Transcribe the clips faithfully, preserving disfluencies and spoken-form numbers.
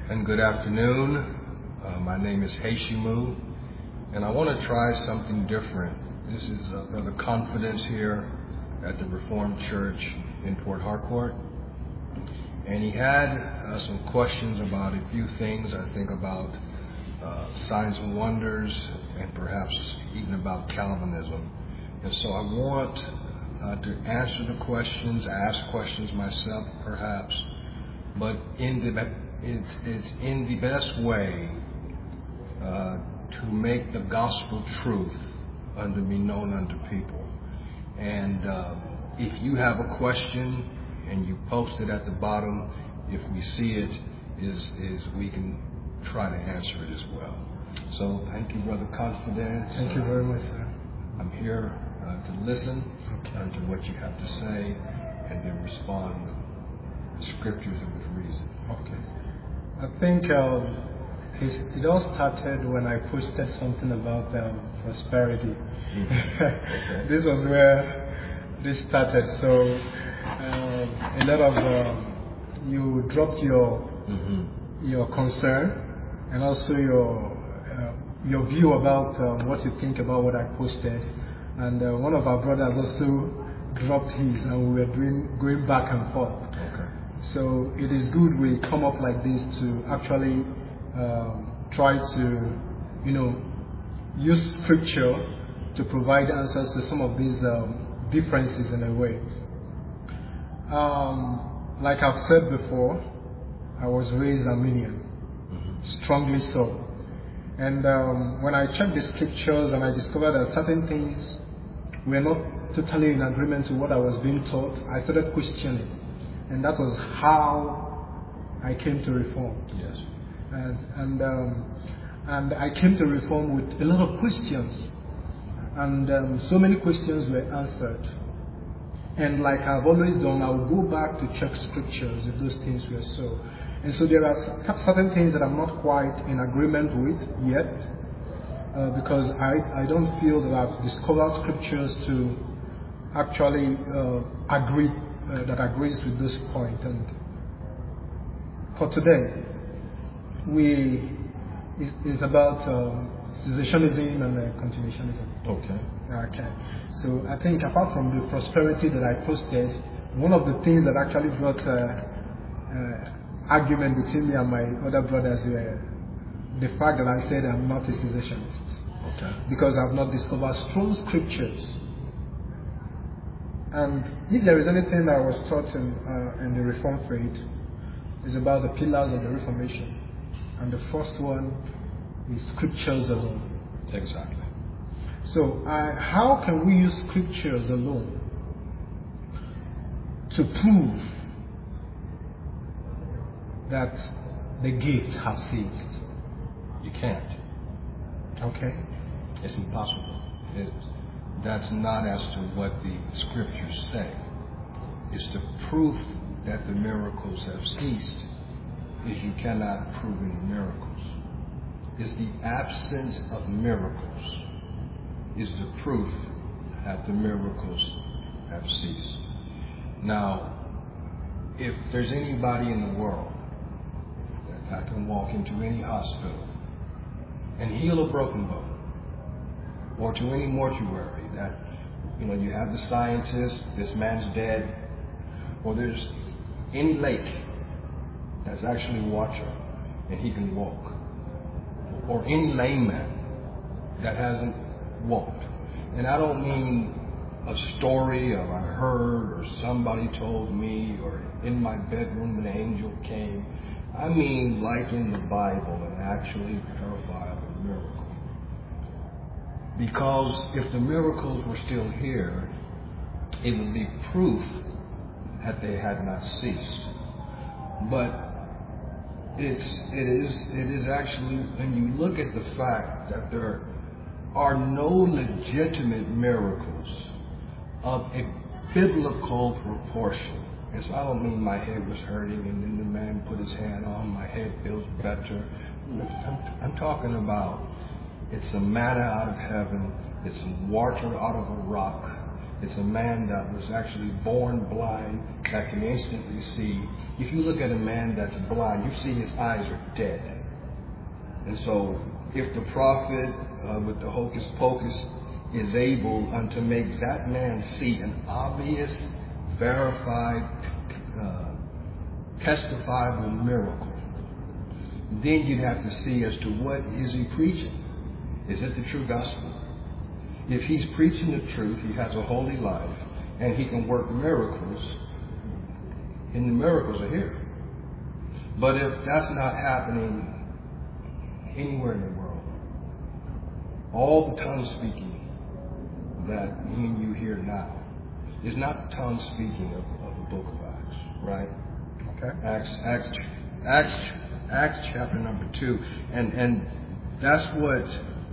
and good afternoon. Uh, my name is Heishimu, and I want to try something different. This is uh, Brother Confidence here at the Reformed Church in Port Harcourt, and he had uh, some questions about a few things, I think about uh, signs and wonders, and perhaps even about Calvinism. And so I want uh, to answer the questions, ask questions myself perhaps, but in the It's, it's in the best way uh, to make the gospel truth unto be known unto people. And uh, if you have a question and you post it at the bottom, if we see it, is is we can try to answer it as well. So thank you, Brother Confidence. Thank you very much, sir. I'm here uh, to listen okay. uh, to what you have to say and then respond with scriptures and with reason. Okay. I think um, it all started when I posted something about um, prosperity. Mm-hmm. Okay. This was where this started. So um, a lot of um, you dropped your mm-hmm. your concern and also your uh, your view about um, what you think about what I posted. And uh, one of our brothers also dropped his, and we were doing going back and forth. Okay. So it is good we come up like this to actually um, try to, you know, use scripture to provide answers to some of these um, differences in a way. Um, like I've said before, I was raised Arminian, mm-hmm. strongly so. And um, when I checked the scriptures and I discovered that certain things were not totally in agreement with what I was being taught, I started questioning. And that was how I came to Reform. Yes. And and um, and I came to Reform with a lot of questions, and um, so many questions were answered. And like I've always done, I will go back to check scriptures if those things were so. And so there are certain things that I'm not quite in agreement with yet, uh, because I I don't feel that I've discovered scriptures to actually uh, agree. Uh, that agrees with this point. And for today, we is, is about um, cessationism and uh, continuationism. Okay. Okay. So I think apart from the prosperity that I posted, one of the things that actually brought uh, uh, argument between me and my other brothers were the fact that I said I'm not a cessationist. Okay. Because I've not discovered strong scriptures. And if there is anything that was taught in, uh, in the Reformed faith, is about the pillars of the Reformation. And the first one is scriptures alone. Exactly. So uh, how can we use scriptures alone to prove that the gates have ceased? You can't. Okay. It's impossible. It, That's not as to what the scriptures say. It's the proof that the miracles have ceased is you cannot prove any miracles. It's the absence of miracles is the proof that the miracles have ceased. Now, if there's anybody in the world that I can walk into any hospital and heal a broken bone, or to any mortuary that, you know, you have the scientist, this man's dead, or there's any lake that's actually water and he can walk, or any layman that hasn't walked. And I don't mean a story or I heard or somebody told me or in my bedroom an angel came. I mean like in the Bible, an actually verifiable miracle. Because if the miracles were still here, it would be proof that they had not ceased. But it's it is it is actually, when you look at the fact that there are no legitimate miracles of a biblical proportion. And so I don't mean my head was hurting and then the man put his hand on my head feels better. I'm, I'm talking about it's a manna out of heaven. It's water out of a rock. It's a man that was actually born blind that can instantly see. If you look at a man that's blind, you see his eyes are dead. And so if the prophet uh, with the hocus pocus is able um, to make that man see an obvious, verified, uh, testifiable miracle, then you'd have to see as to what is he preaching. Is it the true gospel? If he's preaching the truth, he has a holy life, and he can work miracles, and the miracles are here. But if that's not happening anywhere in the world, all the tongue speaking that me and you hear now is not the tongue speaking of, of the book of Acts, right? Okay. Acts, Acts, Acts, Acts chapter number two, and and that's what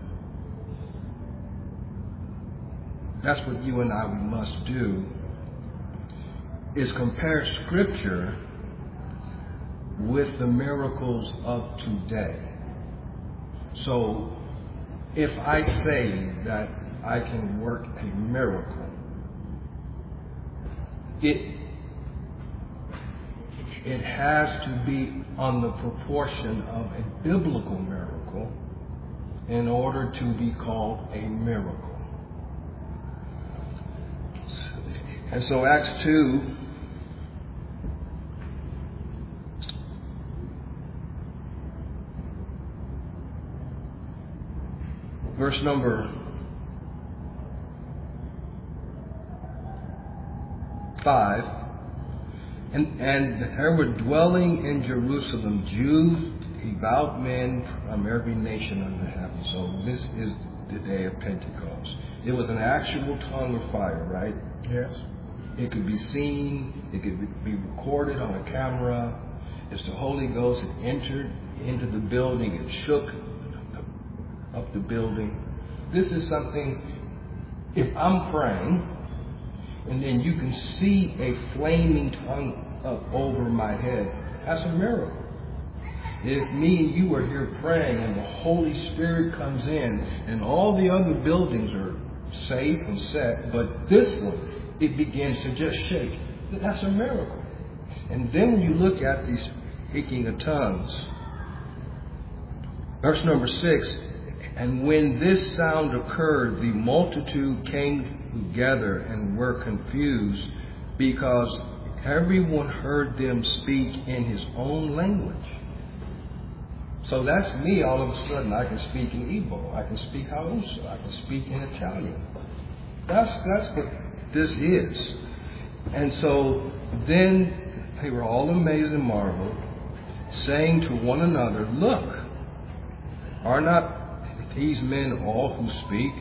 that's what you and I we must do, is compare Scripture with the miracles of today. So, if I say that I can work a miracle, it it has to be on the proportion of a biblical miracle in order to be called a miracle. And so Acts two, verse number five, and, and there were dwelling in Jerusalem Jews, devout men from every nation under heaven. So this is the day of Pentecost. It was an actual tongue of fire, right? Yes. It could be seen. It could be recorded on a camera. As the Holy Ghost had entered into the building, it shook up the building. This is something, if I'm praying, and then you can see a flaming tongue up over my head, that's a miracle. If me and you are here praying and the Holy Spirit comes in and all the other buildings are safe and set, but this one, it begins to just shake, that's a miracle. And then when you look at the speaking of tongues, verse number six, and when this sound occurred, the multitude came together and were confused, because everyone heard them speak in his own language. So that's me. All of a sudden, I can speak in Igbo, I can speak Hausa, I can speak in Italian. That's that's what this is. And so then they were all amazed and marveled, saying to one another, "Look, are not these men all who speak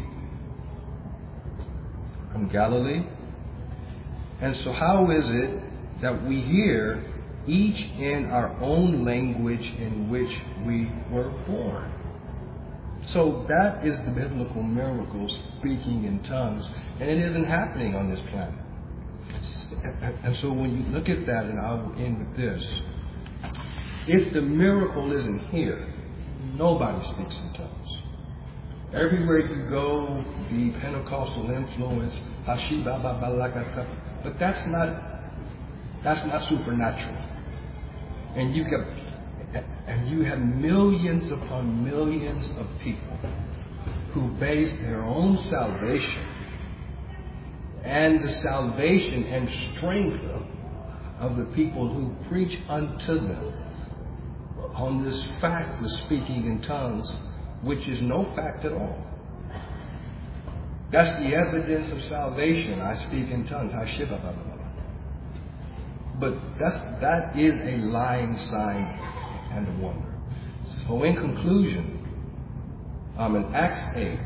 from Galilee? And so how is it that we hear each in our own language in which we were born?" So that is the biblical miracle, speaking in tongues, and it isn't happening on this planet. And so when you look at that, and I'll end with this, if the miracle isn't here, nobody speaks in tongues. Everywhere you go, the Pentecostal influence, but that's not that's not supernatural. And you get and you have millions upon millions of people who base their own salvation and the salvation and strength of, of the people who preach unto them on this fact of speaking in tongues, which is no fact at all. That's the evidence of salvation. I speak in tongues. But that's, that is a lying sign and a wonder. So in conclusion, um, in Acts eight,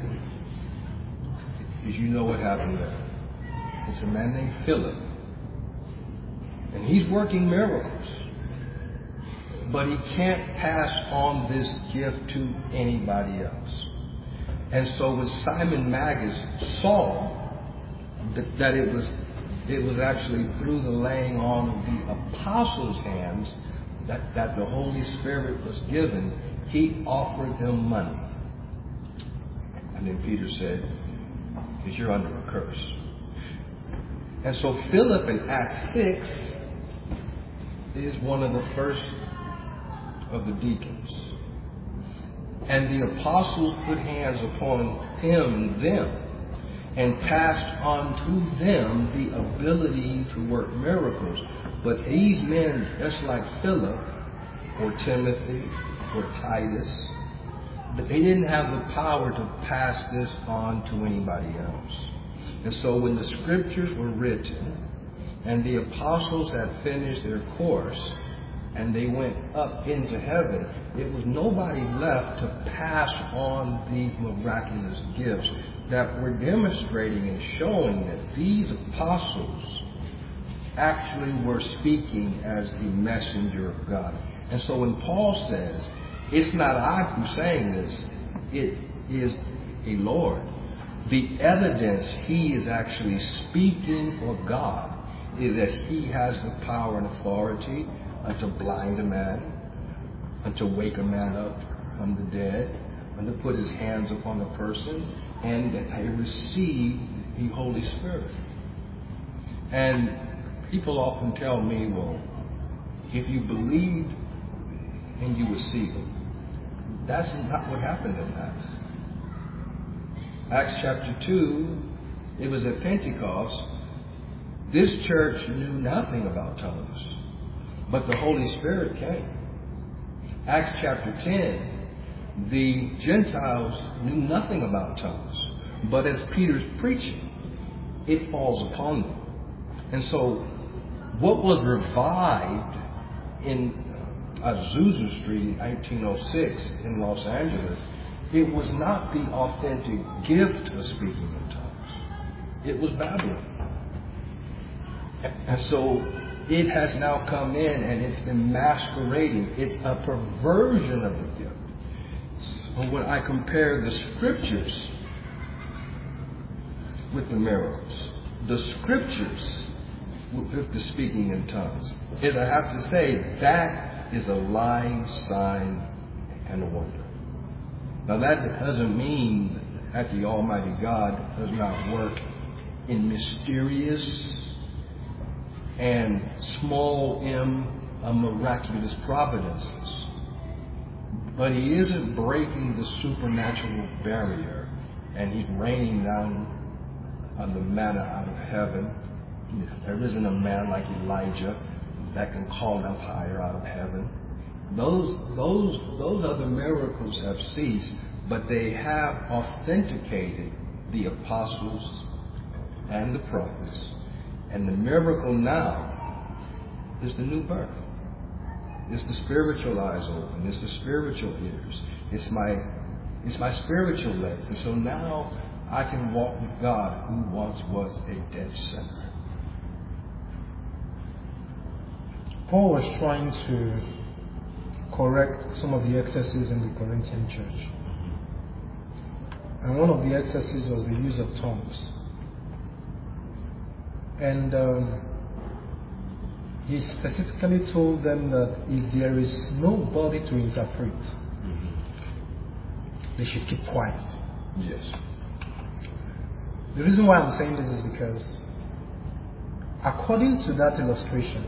as you know what happened there, it's a man named Philip. And he's working miracles. But he can't pass on this gift to anybody else. And so when Simon Magus saw that, that it was it was actually through the laying on of the apostles' hands that, that the Holy Spirit was given, he offered them money. And then Peter said, "Because you're under a curse." And so Philip in Acts six is one of the first of the deacons. And the apostles put hands upon him, them, and passed on to them the ability to work miracles. But these men, just like Philip or Timothy or Titus, they didn't have the power to pass this on to anybody else. And so when the scriptures were written and the apostles had finished their course and they went up into heaven, it was nobody left to pass on these miraculous gifts that were demonstrating and showing that these apostles actually were speaking as the messenger of God. And so when Paul says, it's not I who's saying this, it is a Lord, the evidence he is actually speaking for God is that he has the power and authority uh, to blind a man, and to wake a man up from the dead, and to put his hands upon a person, and that they receive the Holy Spirit. And people often tell me, well, if you believed and you receive it. That's not what happened in Acts. Acts chapter two, it was at Pentecost. This church knew nothing about tongues, but the Holy Spirit came. Acts chapter ten, the Gentiles knew nothing about tongues, but as Peter's preaching, it falls upon them. And so what was revived in Azusa Street in nineteen oh six in Los Angeles, it was not the authentic gift of speaking in tongues. It was Babylon. And so it has now come in and it's been masquerading. It's a perversion of the gift. So when I compare the scriptures with the miracles, the scriptures with the speaking in tongues, is I have to say that is a lying sign and a wonder. Now that doesn't mean that the Almighty God does not work in mysterious and small m uh, miraculous providences. But he isn't breaking the supernatural barrier and he's raining down on the manna out of heaven. There isn't a man like Elijah that can call down fire out of heaven. Those, those, those other miracles have ceased, but they have authenticated the apostles and the prophets. And the miracle now is the new birth. It's the spiritual eyes open. It's the spiritual ears. It's my, it's my spiritual legs. And so now I can walk with God who once was a dead sinner. Paul was trying to correct some of the excesses in the Corinthian church. And one of the excesses was the use of tongues. And um, he specifically told them that if there is nobody to interpret, mm-hmm. they should keep quiet. Yes. The reason why I'm saying this is because according to that illustration,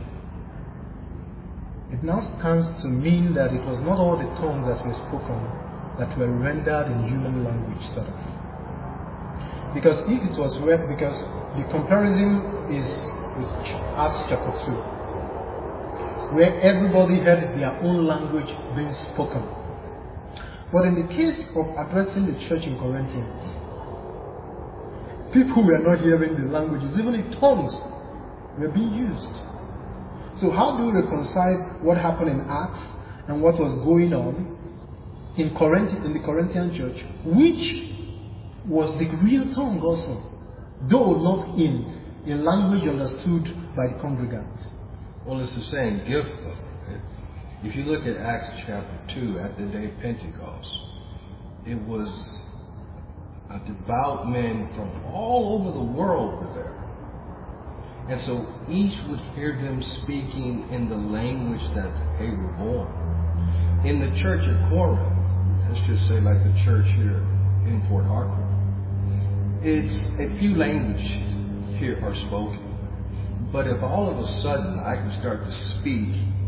it now stands to mean that it was not all the tongues that were spoken that were rendered in human language, sort of. Because if it was read, because the comparison is with Acts chapter two, where everybody heard their own language being spoken. But in the case of addressing the church in Corinthians, people were not hearing the languages, even the tongues were being used. So how do we reconcile what happened in Acts and what was going on in Corinth, in the Corinthian church, which was the real tongue also, though not in a language understood by the congregants? Well, it's the same gift, though. If you look at Acts chapter two, at the day of Pentecost, it was a devout men from all over the world were there. And so each would hear them speaking in the language that they were born. In the church at Corinth, let's just say like the church here in Port Harcourt, it's a few languages here are spoken. But if all of a sudden I can start to speak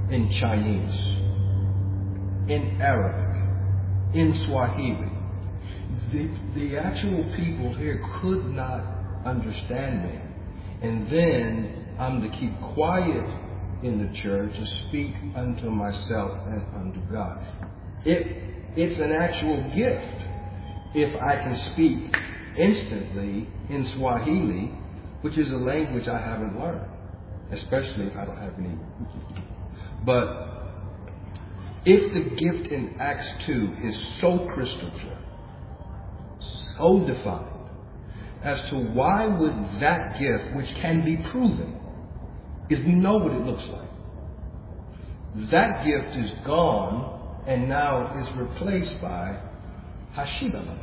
in Chinese, in Arabic, in Swahili. The, the actual people here could not understand me. And then I'm to keep quiet in the church to speak unto myself and unto God. It, it's an actual gift if I can speak instantly in Swahili, which is a language I haven't learned, especially if I don't have any. But if the gift in Acts two is so crystal clear, so defined, as to why would that gift, which can be proven, because we know what it looks like, that gift is gone and now is replaced by Hashibah.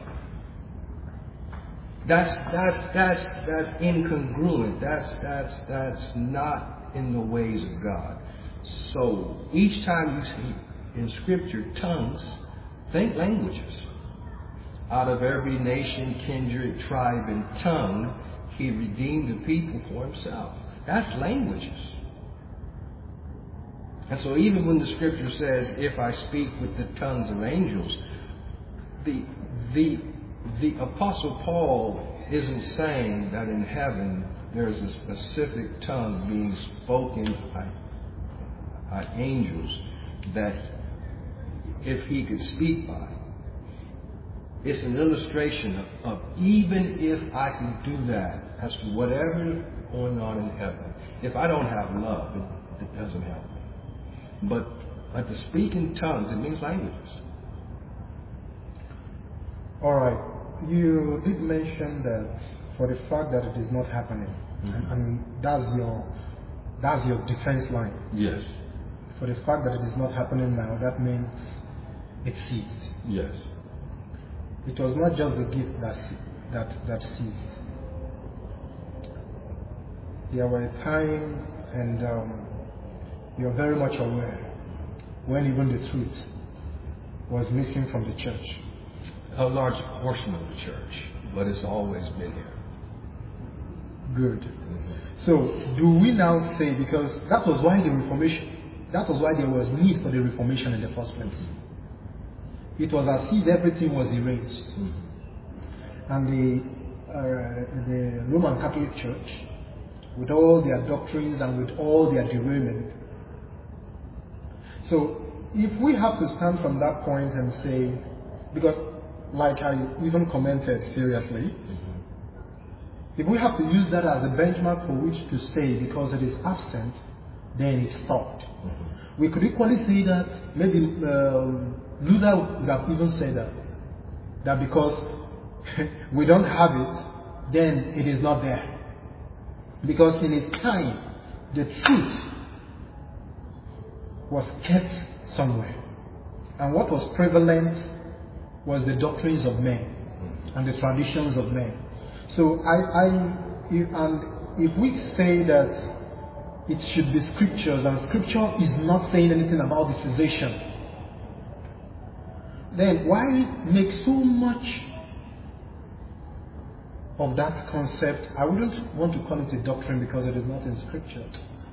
That's that's that's that's incongruent. That's that's that's not in the ways of God. So each time you see in Scripture tongues, think languages. Out of every nation, kindred, tribe, and tongue, He redeemed the people for Himself. That's languages. And so even when the Scripture says, if I speak with the tongues of angels, the the the Apostle Paul isn't saying that in heaven there's a specific tongue being spoken by, by angels that if he could speak by. It's an illustration of, of even if I can do that as to whatever is going on in heaven, if I don't have love, it, it doesn't help me. But, but to speak in tongues, it means languages. All right. You did mention that for the fact that it is not happening, mm-hmm. and, and that's your that's your defense line. Yes. For the fact that it is not happening now, that means it ceased. Yes. It was not just the gift that that that ceased. There were times, and um, you're very much aware, when even the truth was missing from the church. A large portion of the church, but it's always been here. Good. Mm-hmm. So, do we now say, because that was why the Reformation, that was why there was need for the Reformation in the first place. It was as if everything was erased. Mm-hmm. And the, uh, the Roman Catholic Church, with all their doctrines and with all their derailment. So, if we have to stand from that point and say, because like I even commented seriously, mm-hmm. if we have to use that as a benchmark for which to say because it is absent, then it stopped. Mm-hmm. We could equally say that maybe um, Luther would have even said that, that because we don't have it, then it is not there. Because in his time, the truth was kept somewhere. And what was prevalent was the doctrines of men and the traditions of men. So I, I if, and if we say that it should be scriptures and scripture is not saying anything about the cessation, then why make so much of that concept? I wouldn't want to call it a doctrine because it is not in scripture.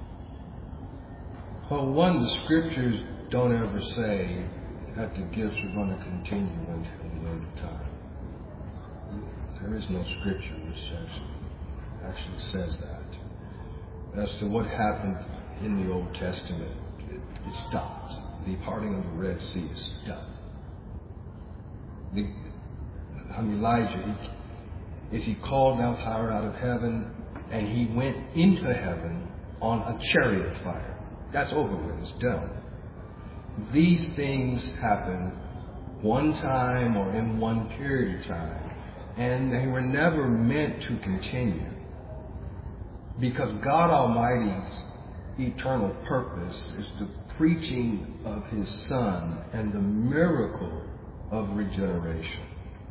Well, one, the scriptures don't ever say that the gifts are going to continue until the end of time. There is no scripture which actually, actually says that. As to what happened in the Old Testament, it, it stopped. The parting of the Red Sea is done. The, I mean, Elijah, he, is he called down fire out of heaven, and he went into heaven on a chariot of fire. That's over with. It's done. These things happen one time or in one period of time, and they were never meant to continue. Because God Almighty's eternal purpose is the preaching of His Son and the miracle of regeneration.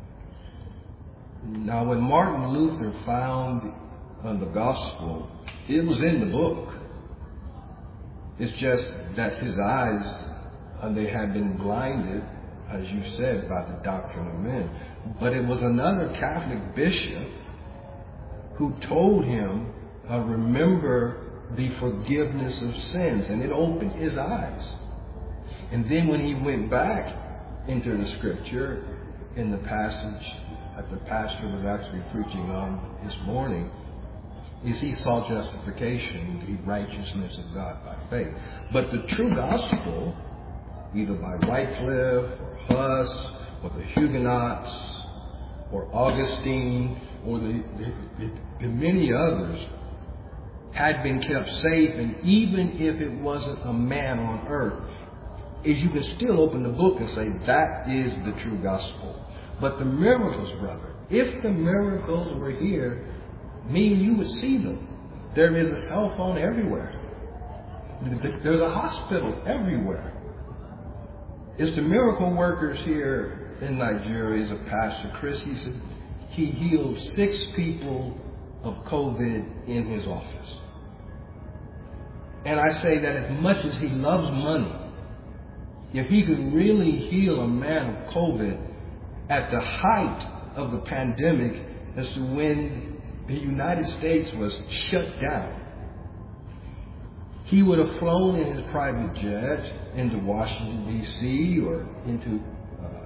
Now, when Martin Luther found uh, the gospel, it was in the book. It's just that his eyes, uh, they had been blinded, as you said, by the doctrine of men. But it was another Catholic bishop who told him, uh, remember the forgiveness of sins, and it opened his eyes. And then when he went back into the scripture, in the passage that the pastor was actually preaching on this morning, is he saw justification, the righteousness of God by faith. But the true gospel, either by Wycliffe or Huss or the Huguenots or Augustine or the, the, the, the many others, had been kept safe. And even if it wasn't a man on earth, is you can still open the book and say that is the true gospel. But the miracles, brother, if the miracles were here, me and you would see them. There is a cell phone everywhere. There's a hospital everywhere. It's the miracle workers here in Nigeria. Is a pastor, Chris. He said he healed six people of COVID in his office. And I say that as much as he loves money, if he could really heal a man of COVID at the height of the pandemic, as to when the United States was shut down, he would have flown in his private jet into Washington, D C or into uh,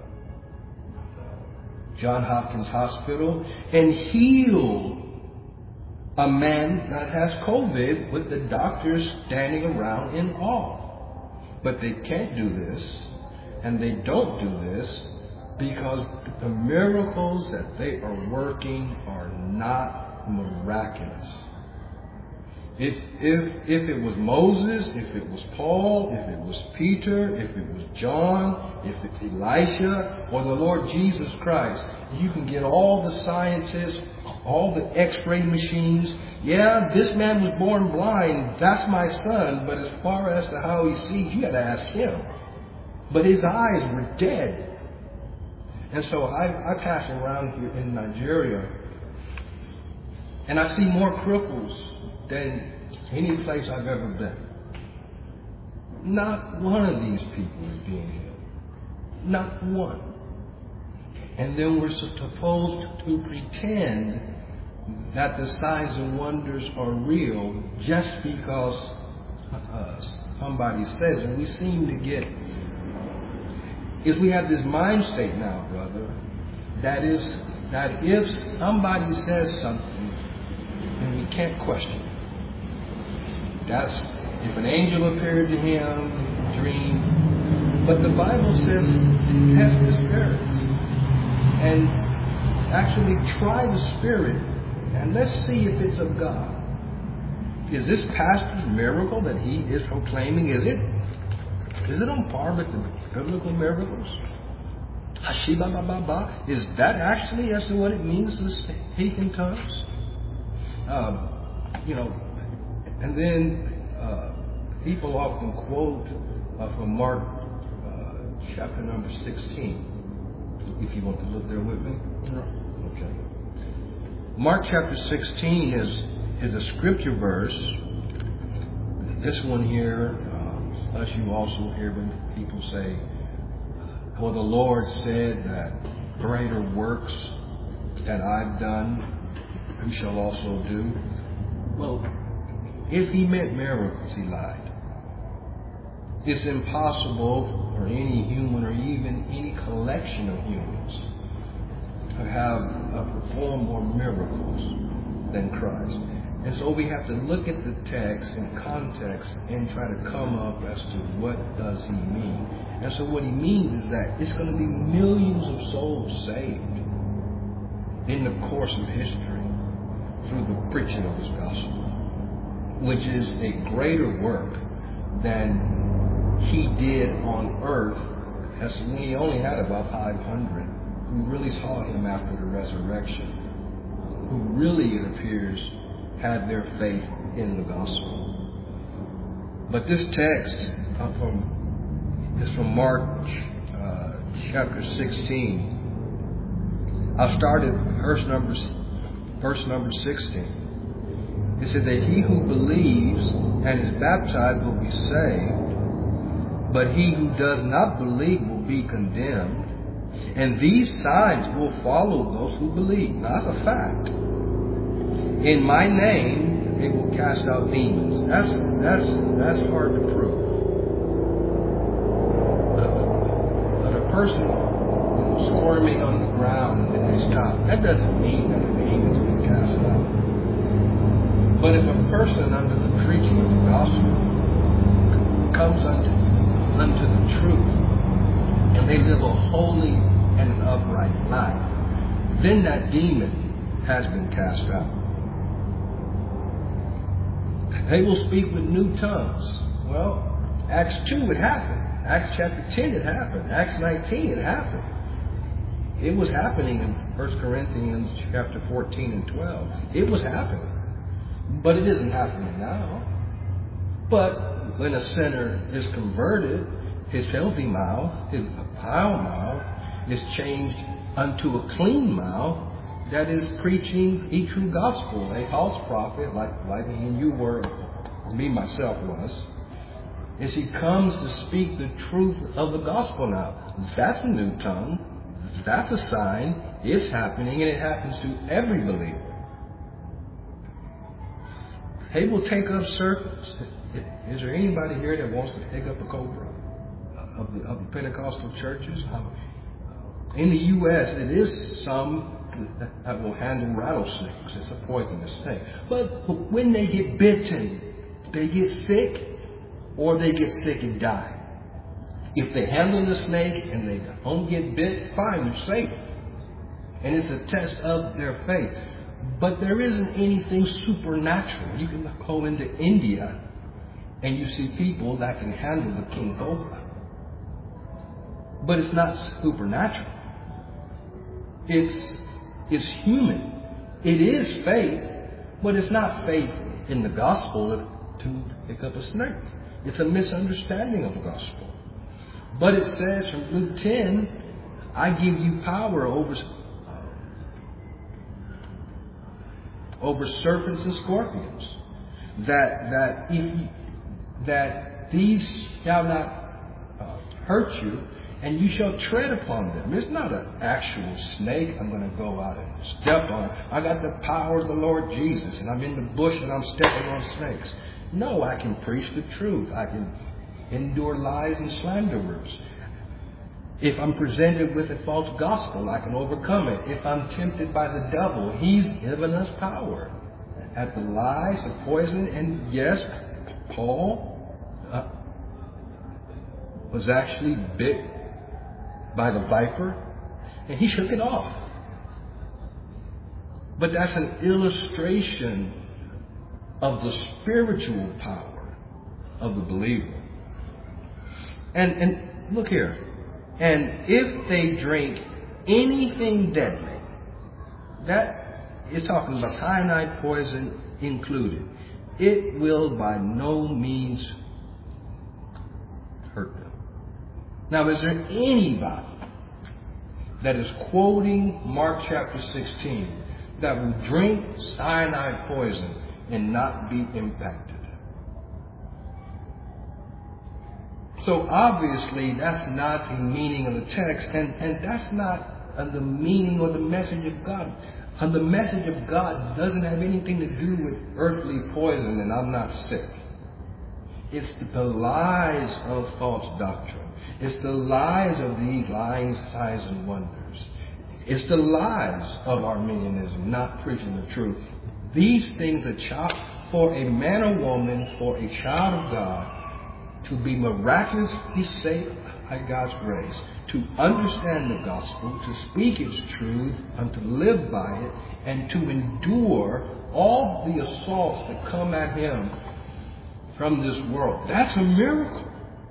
Johns Hopkins Hospital and healed a man that has COVID with the doctors standing around in awe. But they can't do this, and they don't do this, because the miracles that they are working are not miraculous. If, if, if it was Moses, if it was Paul, if it was Peter, if it was John, if it's Elisha, or the Lord Jesus Christ, you can get all the scientists, all the x-ray machines. Yeah, this man was born blind. That's my son. But as far as to how he sees, you got to ask him. But his eyes were dead. And so I, I pass around here in Nigeria, and I see more cripples than any place I've ever been. Not one of these people is being healed. Not one. And then we're supposed to pretend that the signs and wonders are real just because uh, somebody says it. We seem to get, if we have this mind state now, brother, that is, that if somebody says something, then we can't question it. That's if an angel appeared to him, dream. But the Bible says, test the spirits and actually try the spirit, and let's see if it's of God. Is this pastor's miracle that he is proclaiming, is it is it on par with the biblical miracles? Hashiba ba ba ba. Is that actually as to what it means to speak in tongues? Um, you know, and then uh, people often quote uh, from Mark uh, chapter number sixteen. If you want to look there with me. Okay. Mark chapter sixteen is, is a scripture verse. This one here, uh, as you also hear when people say, well, the Lord said that greater works that I've done, you shall also do. Well, if he meant miracles, he lied. It's impossible for any human or even any collection of humans to have uh, perform more miracles than Christ. And so we have to look at the text in context and try to come up as to what does he mean. And so what he means is that it's going to be millions of souls saved in the course of history through the preaching of his gospel, which is a greater work than he did on earth, as when he only had about five hundred who really saw him after the resurrection, who really, it appears, had their faith in the gospel. But this text uh, from, is from Mark uh, chapter sixteen. I started verse number, verse number sixteen. It says that he who believes and is baptized will be saved, but he who does not believe will be condemned. And these signs will follow those who believe. Now, that's a fact. In my name it will cast out demons. That's that's that's hard to prove. But a person squirming on the ground and then they stop, that doesn't mean that a demon's been cast out. But if a person under the preaching of the gospel comes unto, unto the truth and they live a holy and an upright life, then that demon has been cast out. They will speak with new tongues. Well, Acts two, it happened. Acts chapter ten, it happened. Acts nineteen, it happened. It was happening in First Corinthians chapter fourteen and twelve. It was happening. But it isn't happening now. But when a sinner is converted, his filthy mouth, his foul mouth, is changed unto a clean mouth that is preaching the true gospel. A false prophet, like, like me and you were, or me myself was, is he comes to speak the truth of the gospel now. That's a new tongue. That's a sign. It's happening, and it happens to every believer. They will take up serpents. Is there anybody here that wants to take up a cobra of the, of the Pentecostal churches? In the U S, it is some that will handle rattlesnakes. It's a poisonous snake. But when they get bitten, they get sick, or they get sick and die. If they handle the snake and they don't get bit, fine, you're safe. And it's a test of their faith. But there isn't anything supernatural. You can go into India and you see people that can handle the king cobra. But it's not supernatural. It's, it's human. It is faith, but it's not faith in the gospel to pick up a snake. It's a misunderstanding of the gospel. But it says from Luke ten, I give you power over, over serpents and scorpions. That that if you, that these shall not uh, hurt you, and you shall tread upon them. It's not an actual snake I'm going to go out and step on. I got the power of the Lord Jesus, and I'm in the bush and I'm stepping on snakes. No, I can preach the truth. I can endure lies and slanderers. If I'm presented with a false gospel, I can overcome it. If I'm tempted by the devil, he's given us power at the lies, the poison. And yes, Paul uh, was actually bit by the viper, and he shook it off. But that's an illustration of the spiritual power of the believer. And and look here. And if they drink anything deadly, that is talking about cyanide poison included, it will by no means hurt them. Now, is there anybody that is quoting Mark chapter sixteen that will drink cyanide poison and not be impacted? So obviously that's not the meaning of the text, and, and that's not uh, the meaning or the message of God. And the message of God doesn't have anything to do with earthly poison and I'm not sick. It's the lies of false doctrine. It's the lies of these lying signs and wonders. It's the lies of Arminianism, not preaching the truth. These things are child, for a man or woman, for a child of God, to be miraculously saved by God's grace, to understand the gospel, to speak its truth, and to live by it, and to endure all the assaults that come at him from this world. That's a miracle.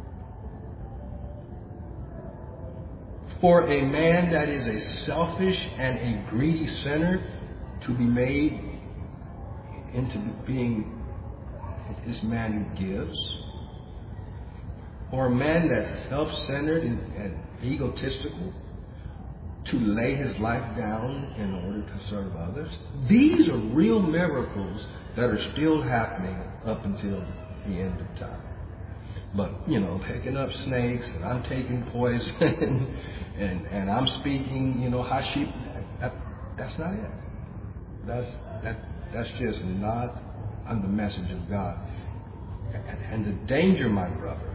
For a man that is a selfish and a greedy sinner to be made into being this man who gives, or a man that's self-centered and, and egotistical to lay his life down in order to serve others. These are real miracles that are still happening up until the end of time. But, you know, picking up snakes, and I'm taking poison, and, and I'm speaking, you know, Hashib, that, that's not it. That's, that, that's just not on the message of God. And the danger, my brother,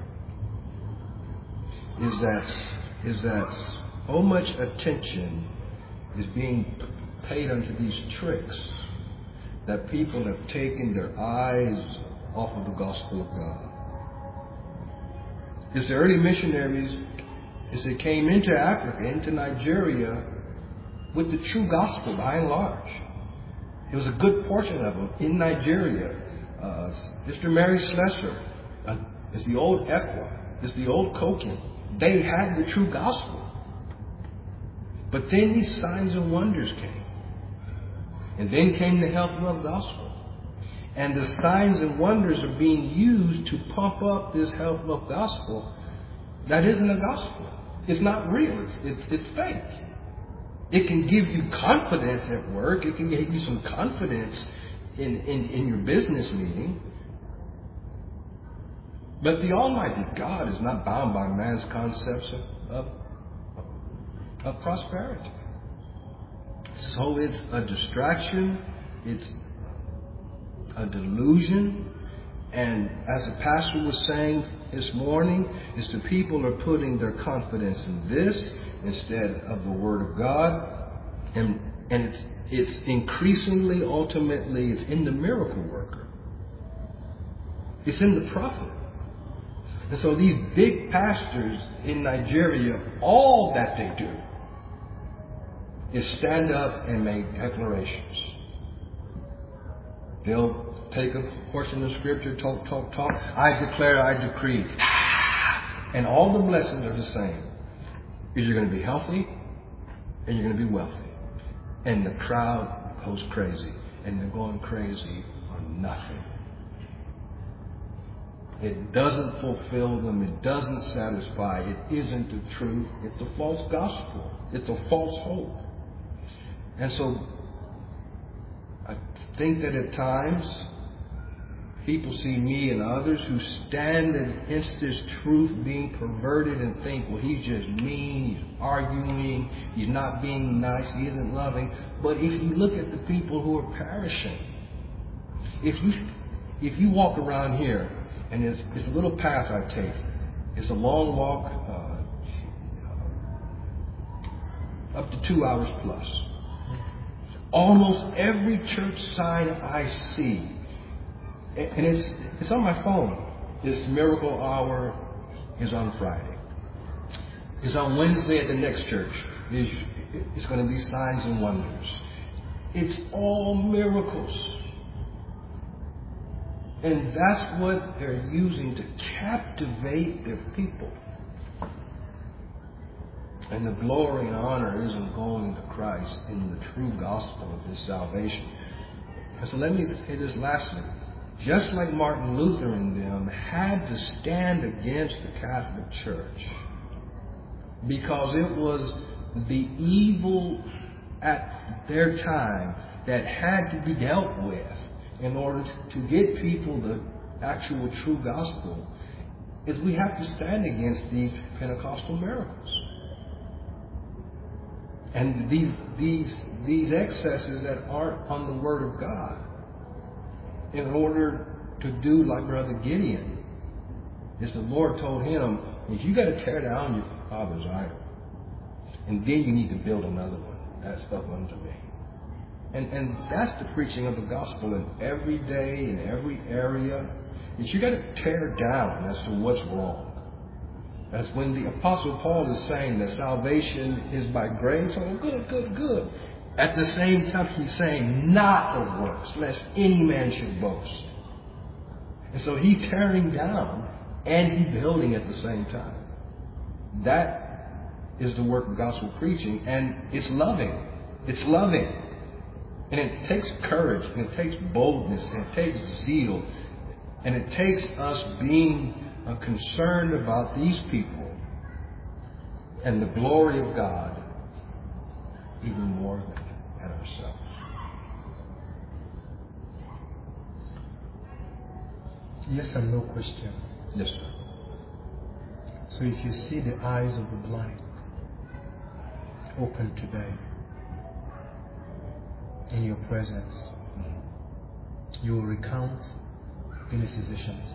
is that is that so much attention is being paid unto these tricks that people have taken their eyes off of the gospel of God. Because the early missionaries, as they came into Africa, into Nigeria, with the true gospel by and large. There was a good portion of them in Nigeria. Uh, Sister Mary Slessor, uh, it's the old Ekwa, it's the old Kokin. They had the true gospel. But then these signs and wonders came. And then came the health love gospel. And the signs and wonders are being used to pump up this health love gospel that isn't a gospel. It's not real. It's, it's, it's fake. It can give you confidence at work. It can give you some confidence in, in, in your business meeting. But the Almighty God is not bound by man's concepts of, of, of prosperity. So it's a distraction. It's a delusion. And as the pastor was saying this morning, is the people are putting their confidence in this instead of the Word of God. And, and it's, it's increasingly, ultimately, it's in the miracle worker. It's in the prophet. And so these big pastors in Nigeria, all that they do is stand up and make declarations. They'll take a portion of Scripture, talk, talk, talk. I declare, I decree. And all the blessings are the same. Is you're going to be healthy and you're going to be wealthy. And the crowd goes crazy. And they're going crazy on nothing. It doesn't fulfill them. It doesn't satisfy. It isn't the truth. It's a false gospel. It's a false hope. And so I think that at times people see me and others who stand against this truth being perverted and think, well, he's just mean, he's arguing, he's not being nice, he isn't loving. But if you look at the people who are perishing, if you if you walk around here, and it's, it's a little path I take, it's a long walk, uh, up to two hours plus. Almost every church sign I see, and it's it's on my phone. This miracle hour is on Friday. It's on Wednesday at the next church. It's, it's going to be signs and wonders. It's all miracles. And that's what they're using to captivate their people. And the glory and honor isn't going to Christ in the true gospel of His salvation. And so let me say this lastly. Just like Martin Luther and them had to stand against the Catholic Church because it was the evil at their time that had to be dealt with in order to get people the actual true gospel, is we have to stand against these Pentecostal miracles. And these these these excesses that aren't on the Word of God, in order to do like Brother Gideon, is the Lord told him, if you got to tear down your father's idol, and then you need to build another one. That's stuff unto me. And and that's the preaching of the gospel in every day, in every area. Is you got to tear down as to what's wrong. That's when the Apostle Paul is saying that salvation is by grace. Oh, good, good, good. At the same time, he's saying not of works, lest any man should boast. And so he's tearing down and he's building at the same time. That is the work of gospel preaching, and it's loving. It's loving. And it takes courage, and it takes boldness, and it takes zeal, and it takes us being uh, concerned about these people and the glory of God even more than ourselves. Yes and no question. Yes, sir. So if you see the eyes of the blind open today in your presence, you will recount Genesis Genesis.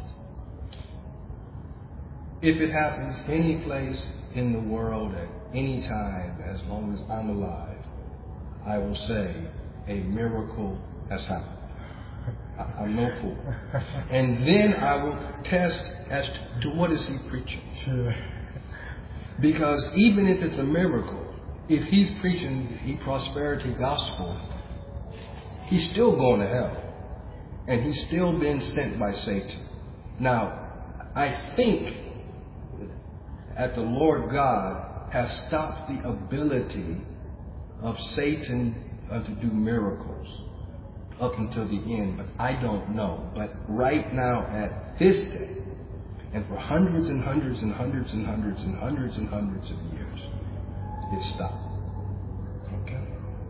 If it happens any place in the world at any time, as long as I'm alive, I will say a miracle has happened. I, I'm no fool. And then I will test as to what is he preaching. Sure. Because even if it's a miracle, if he's preaching the prosperity gospel, he's still going to hell. And he's still been sent by Satan. Now, I think that the Lord God has stopped the ability of Satan uh, to do miracles up until the end, but I don't know. But right now, at this day, and for hundreds and hundreds and hundreds and hundreds and hundreds and hundreds of years, it stopped. Okay.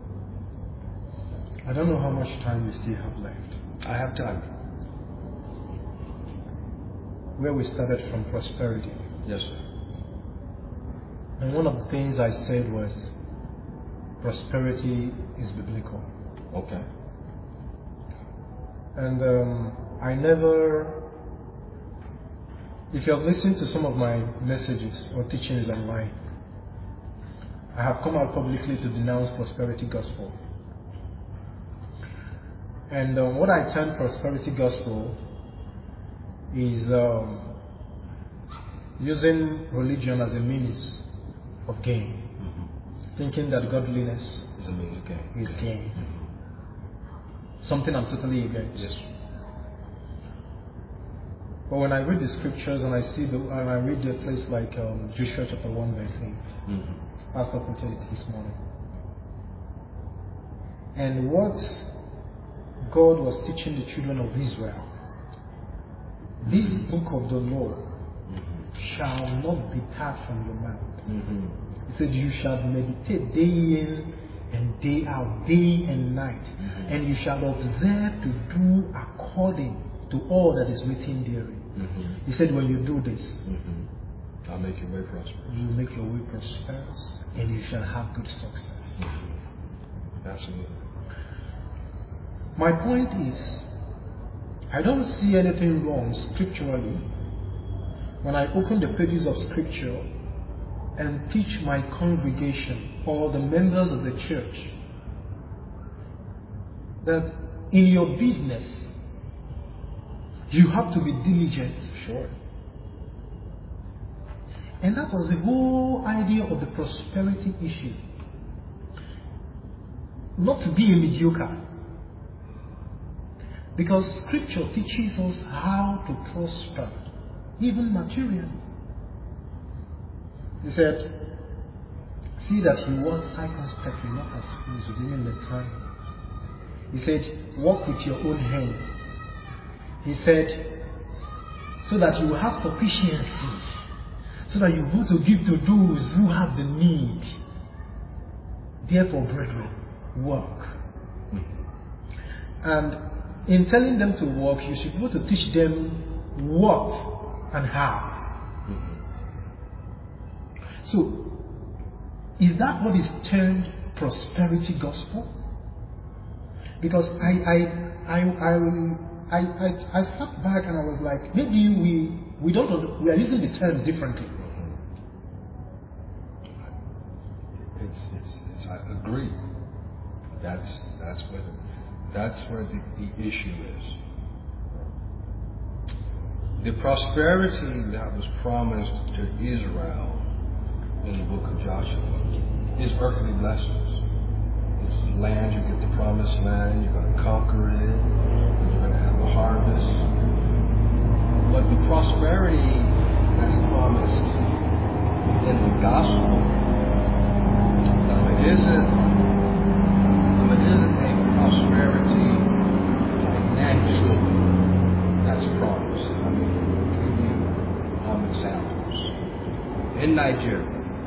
I don't know how much time we still have left. I have time. Where we started from prosperity. Yes, sir. And one of the things I said was prosperity is biblical. Okay. And um, I never, if you have listened to some of my messages or teachings online, I have come out publicly to denounce prosperity gospel. And um, what I term prosperity gospel is um, using religion as a means of gain, mm-hmm. thinking that godliness is a means of gain. Is okay. gain. Mm-hmm. Something I'm totally against. Yes. But when I read the scriptures and I see the, and I read a place like um, Joshua chapter one verse eight, mm-hmm. Pastor quoted it this morning, and what God was teaching the children of Israel, this book of the law mm-hmm. shall not depart from your mouth. Mm-hmm. He said, you shall meditate day in and day out, day and night, mm-hmm. and you shall observe to do according to all that is written therein. Mm-hmm. He said, when you do this, mm-hmm. I'll make your way prosperous. You will make your way prosperous, and you shall have good success. Mm-hmm. Absolutely. My point is, I don't see anything wrong scripturally when I open the pages of scripture and teach my congregation or the members of the church that in your business you have to be diligent. Sure. And that was the whole idea of the prosperity issue. Not to be a mediocre. Because scripture teaches us how to prosper, even materially. He said, see that you walk circumspectly, not as fools, within the time. He said, walk with your own hands. He said, so that you will have sufficiency, so that you want to give to those who have the need. Therefore, brethren, work. And in telling them to work, you should be able to teach them what and how. So, is that what is termed prosperity gospel? Because I I I I I, I, I sat back and I was like, maybe we we don't we are using the term differently. It's, it's, it's I agree. That's that's what that's where the, the issue is. The prosperity that was promised to Israel in the book of Joshua is earthly blessings. It's land, you get the promised land, you're going to conquer it, you're going to have a harvest. But the prosperity that's promised in the gospel, now it isn't, now it isn't a prosperity financially that's promised. I mean, I'll give you um, examples. In Nigeria,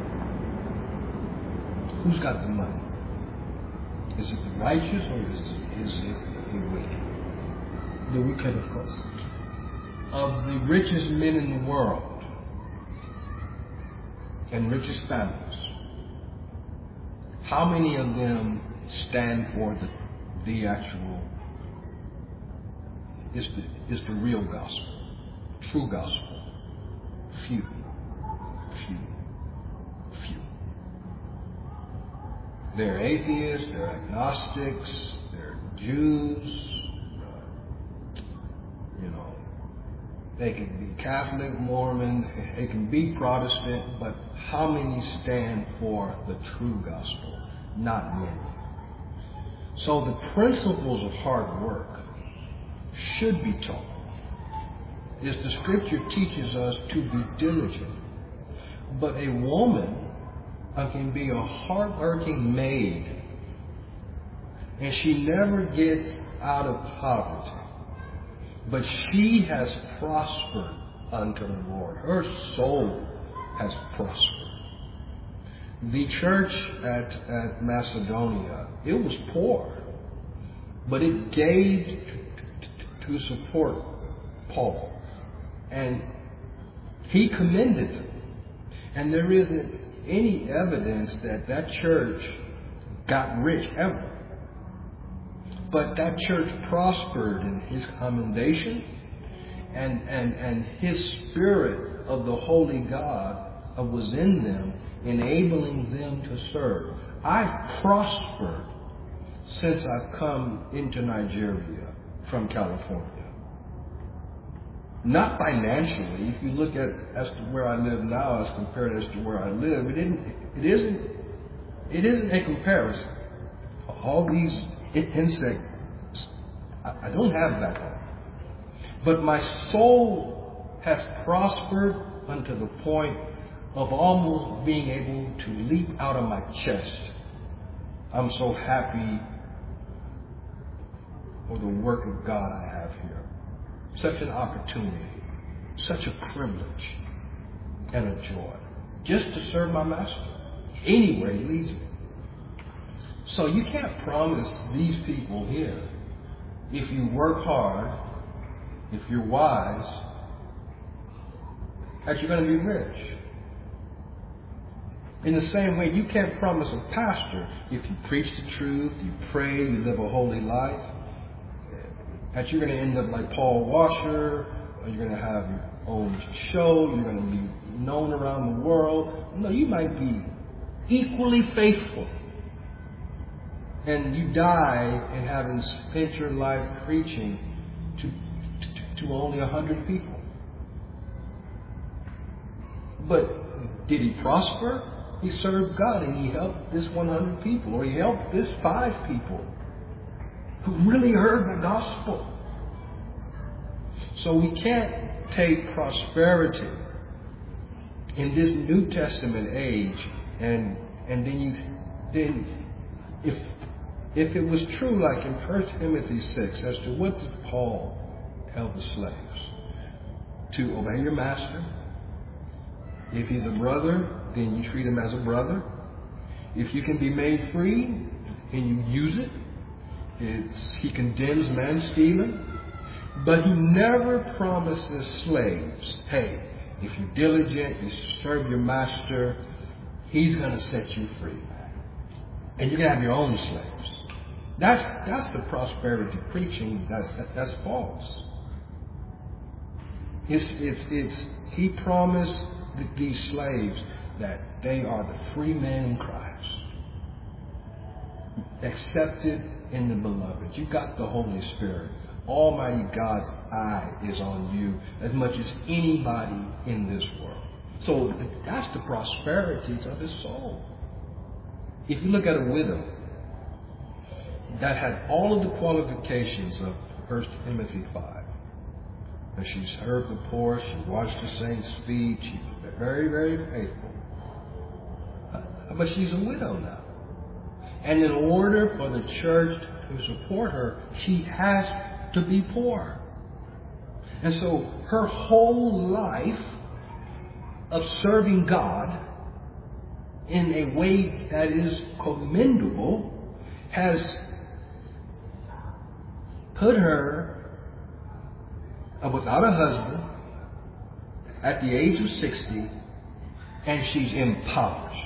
who's got the money? Is it the righteous or is it, is it the wicked? The wicked, of course. Of the richest men in the world and richest families, how many of them stand for the, the actual is the, is the real gospel, true gospel. Few, few, few. They're atheists, they're agnostics, they're Jews, uh, you know, they can be Catholic, Mormon, they can be Protestant, but how many stand for the true gospel? Not many. So the principles of hard work should be taught. As the scripture teaches us to be diligent. But a woman can be a hard-working maid, and she never gets out of poverty. But she has prospered unto the Lord. Her soul has prospered. The church at, at Macedonia, it was poor, but it gave to, to support Paul. And he commended them. And there isn't any evidence that that church got rich ever. But that church prospered in his commendation, and, and, and his spirit of the Holy God was in them, enabling them to serve. I've prospered since I've come into Nigeria from California. Not financially. If you look at as to where I live now as compared as to where I live, it isn't. It isn't. It isn't a comparison. All these insects, I don't have that home. But my soul has prospered unto the point of almost being able to leap out of my chest. I'm so happy for the work of God I have here. Such an opportunity, such a privilege, and a joy, just to serve my master anywhere he leads me. So you can't promise these people here, if you work hard, if you're wise, that you're going to be rich. In the same way, you can't promise a pastor, if you preach the truth, you pray, you live a holy life, that you're going to end up like Paul Washer, or you're going to have your own show, you're going to be known around the world. No, you might be equally faithful. And you die in having spent your life preaching to, to, to only a hundred people. But did he prosper? He served God and he helped this one hundred people, or he helped this five people who really heard the gospel. So we can't take prosperity in this New Testament age and and then you then if if it was true, like in First Timothy six, as to what did Paul tell the slaves? To obey your master. If he's a brother, then you treat him as a brother. If you can be made free and you use it, it's, he condemns man stealing. But he never promises slaves, hey, if you're diligent, you serve your master, he's going to set you free. And you're going to have your own slaves. That's that's the prosperity preaching. That's that, that's false. It's, it's, it's, he promised these slaves that they are the free men in Christ, accepted in the beloved. You got the Holy Spirit. Almighty God's eye is on you as much as anybody in this world. So that's the prosperities of his soul. If you look at a widow that had all of the qualifications of First Timothy five, and she served the poor, she watched the saints' feet, she was very, very faithful. But she's a widow now. And in order for the church to support her, she has to be poor. And so her whole life of serving God in a way that is commendable has put her without a husband at the age of sixty, and she's impoverished.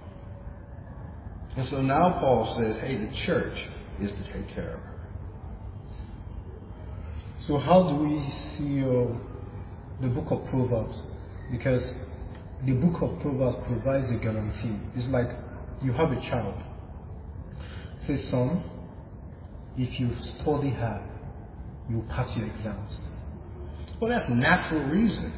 And so now Paul says, hey, the church is to take care of her. So how do we see uh, the book of Proverbs? Because the book of Proverbs provides a guarantee. It's like you have a child. It says, son, if you study hard, you pass your exams. Well, that's natural reasoning.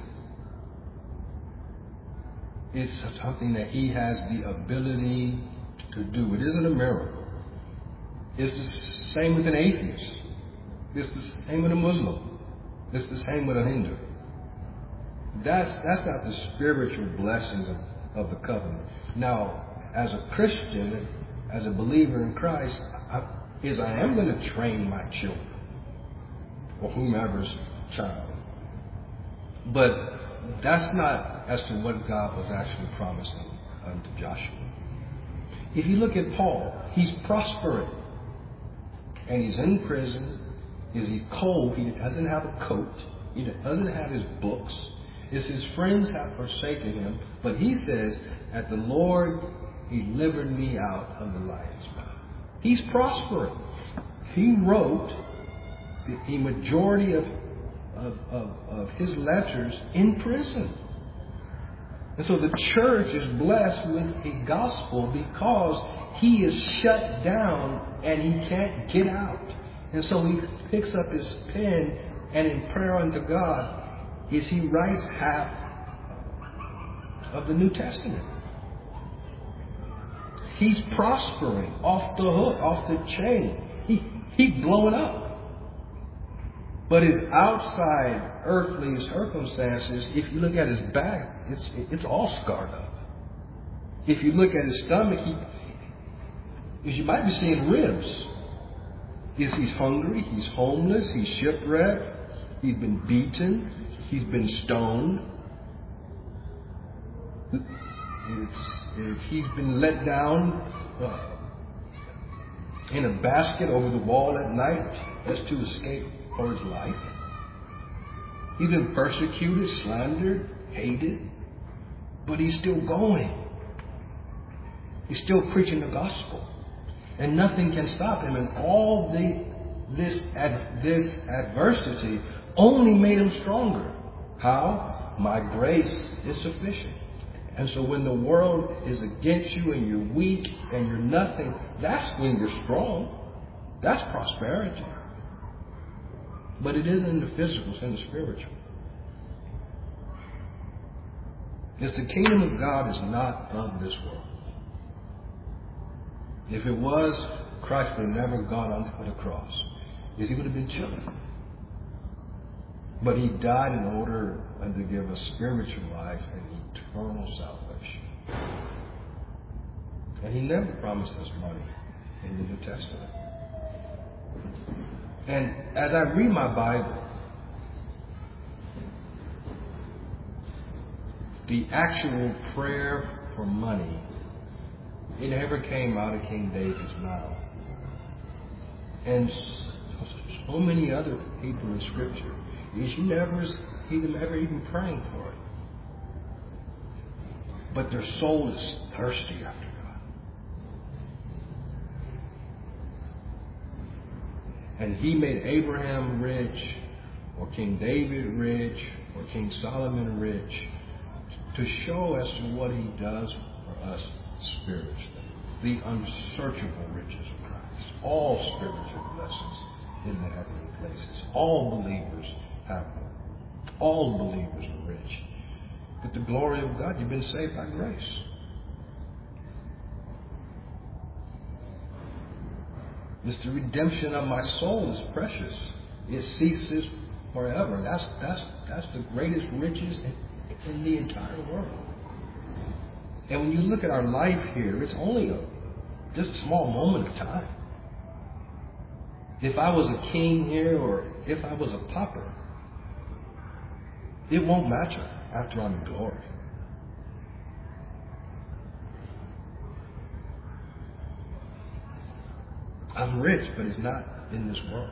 It's something that he has the ability to do. It isn't a miracle. It's the same with an atheist. It's the same with a Muslim. It's the same with a Hindu. That's that's not the spiritual blessings of, of the covenant. Now, as a Christian, as a believer in Christ, I, is I am going to train my children or whomever's child. But that's not as to what God was actually promising unto Joshua. If you look at Paul, he's prospering. And he's in prison. Is he cold? He doesn't have a coat. He doesn't have his books. It's his friends have forsaken him. But he says, at the Lord, he delivered me out of the lion's mouth. He's prospering. He wrote the majority of, of, of, of his letters in prison. And so the church is blessed with a gospel because he is shut down and he can't get out. And so he picks up his pen and in prayer unto God is he writes half of the New Testament. He's prospering off the hook, off the chain. He, he's blowing up. But his outside earthly circumstances, if you look at his back, it's it's all scarred up. If you look at his stomach, he, you might be seeing ribs. Is he's hungry, he's homeless, he's shipwrecked, he's been beaten, he's been stoned. It's, it's, he's been let down uh, in a basket over the wall at night just to escape for his life. He's been persecuted, slandered, hated, but he's still going. He's still preaching the gospel. And nothing can stop him. And all the this ad, this adversity only made him stronger. How? My grace is sufficient. And so when the world is against you and you're weak and you're nothing, that's when you're strong. That's prosperity. But it isn't in the physical, it's in the spiritual. Because the kingdom of God is not of this world. If it was, Christ would have never gone onto the cross. Because he would have been children. But he died in order to give us spiritual life and eternal salvation. And he never promised us money in the New Testament. And as I read my Bible, the actual prayer for money, it never came out of King David's mouth. And so many other people in Scripture, you never see them ever even praying for it. But their soul is thirsty after God. And he made Abraham rich, or King David rich, or King Solomon rich, to show as to what he does for us spiritually. The unsearchable riches of Christ. All spiritual blessings in the heavenly places. All believers have them. All believers are rich. But the glory of God, you've been saved by grace. It's the redemption of my soul is precious. It ceases forever. That's that's that's the greatest riches in, in the entire world. And when you look at our life here, it's only a just a small moment of time. If I was a king here or if I was a pauper, it won't matter after I'm in glory. I'm rich, but it's not in this world.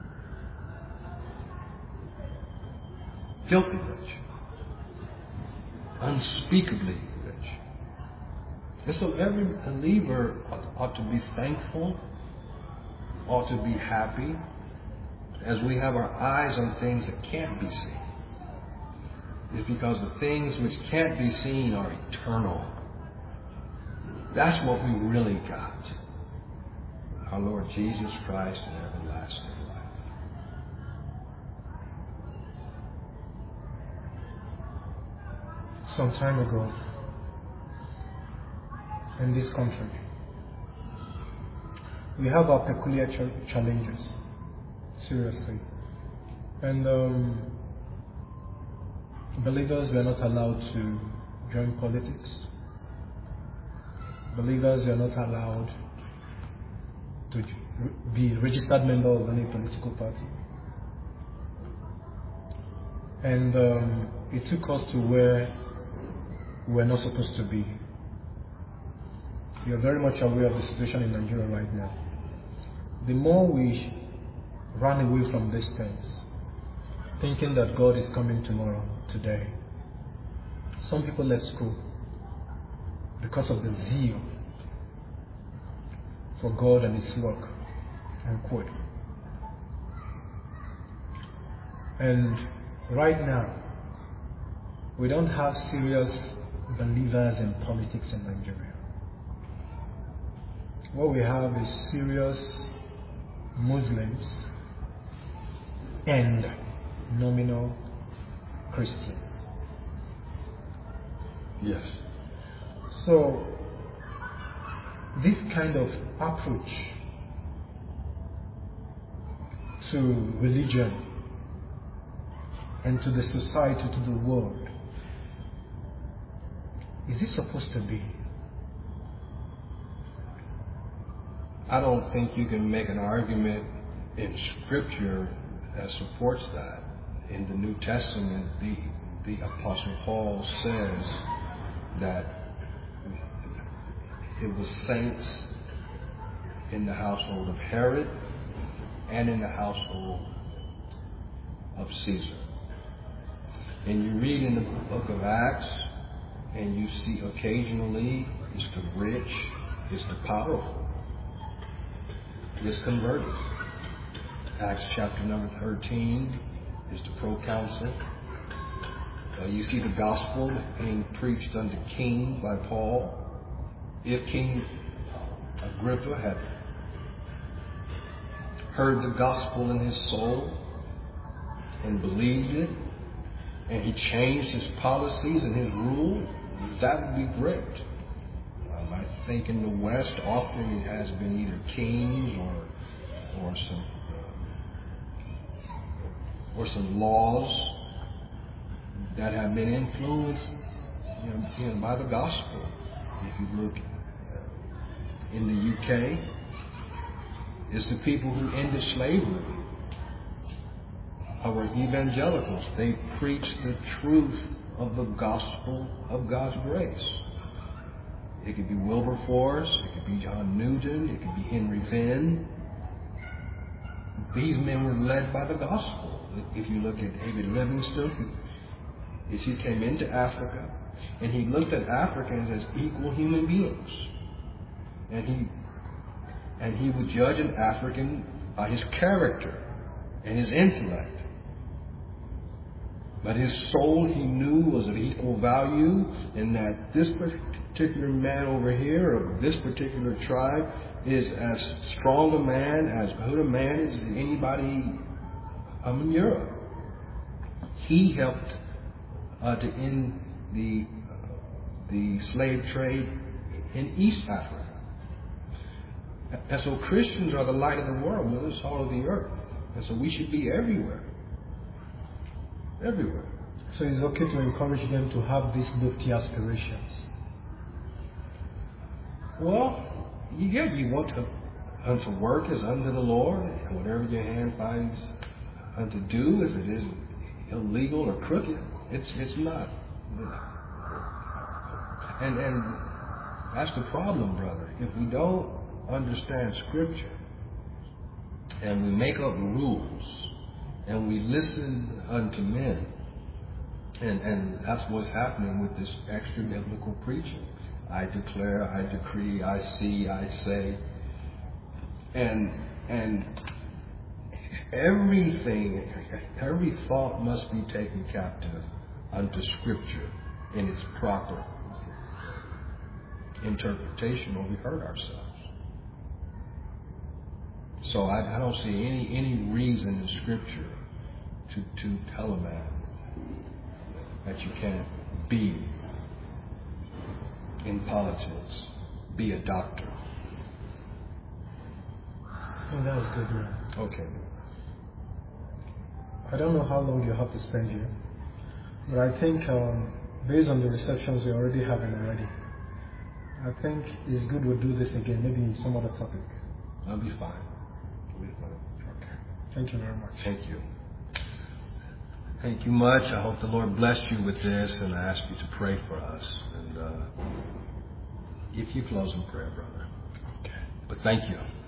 Filthy rich. Unspeakably rich. And so every believer ought, ought to be thankful, ought to be happy, as we have our eyes on things that can't be seen, is because the things which can't be seen are eternal. That's what we really got. Our Lord Jesus Christ and everlasting life. Some time ago, in this country, we have our peculiar ch- challenges, seriously. And um, believers were not allowed to join politics. Believers were not allowed to be registered member of any political party. And um, it took us to where we were not supposed to be. You are very much aware of the situation in Nigeria right now. The more we run away from these things, thinking that God is coming tomorrow, today, some people left school because of the zeal for God and His work, unquote. And right now, we don't have serious believers in politics in Nigeria. What we have is serious Muslims and nominal Christians. Yes. So, this kind of approach to religion and to the society, to the world, is it supposed to be? I don't think you can make an argument in Scripture that supports that. In the New Testament, the, the Apostle Paul says that it was saints in the household of Herod and in the household of Caesar. And you read in the book of Acts, and you see occasionally it's the rich, it's the powerful, it's converted. Acts chapter number thirteen is the proconsul. Uh, you see the gospel being preached unto king by Paul. If King Agrippa had heard the gospel in his soul and believed it, and he changed his policies and his rule, that would be great. Um, I think in the West often it has been either kings or or some uh, or some laws that have been influenced, you know, you know, by the gospel. If you look in the U K, it's the people who ended slavery. Our evangelicals, they preach the truth of the gospel of God's grace. It could be Wilberforce, it could be John Newton, it could be Henry Finn. These men were led by the gospel. If you look at David Livingstone, as he came into Africa, and he looked at Africans as equal human beings. And he and he would judge an African by his character and his intellect. But his soul, he knew, was of equal value, and that this particular man over here, of this particular tribe, is as strong a man, as good a man as anybody um, in Europe. He helped uh, to end the uh, the slave trade in East Africa. And so Christians are the light of the world. We're the salt of the earth. And so we should be everywhere. Everywhere. So it's okay to encourage them to have these lofty aspirations. Well, yeah, you want to unto work as unto the Lord, and whatever your hand finds unto do, if it is illegal or crooked, it's it's not. And and that's the problem, brother. If we don't understand Scripture and we make up rules and we listen unto men, and and that's what's happening with this extra biblical preaching. I declare, I decree, I see, I say, and and everything, every thought must be taken captive unto Scripture in its proper interpretation, or we hurt ourselves. So I, I don't see any any reason in Scripture to, to tell a man that you can't be in politics, be a doctor. Oh, that was good, man. Okay. I don't know how long you have to spend here, but I think um, based on the receptions we're already having already, I think it's good we'll do this again, maybe some other topic. I'll be fine. I'll be fine. Okay. Thank you very much. Thank you. Thank you much. I hope the Lord bless you with this, and I ask you to pray for us. And uh, if you close in prayer, brother. Okay. But thank you.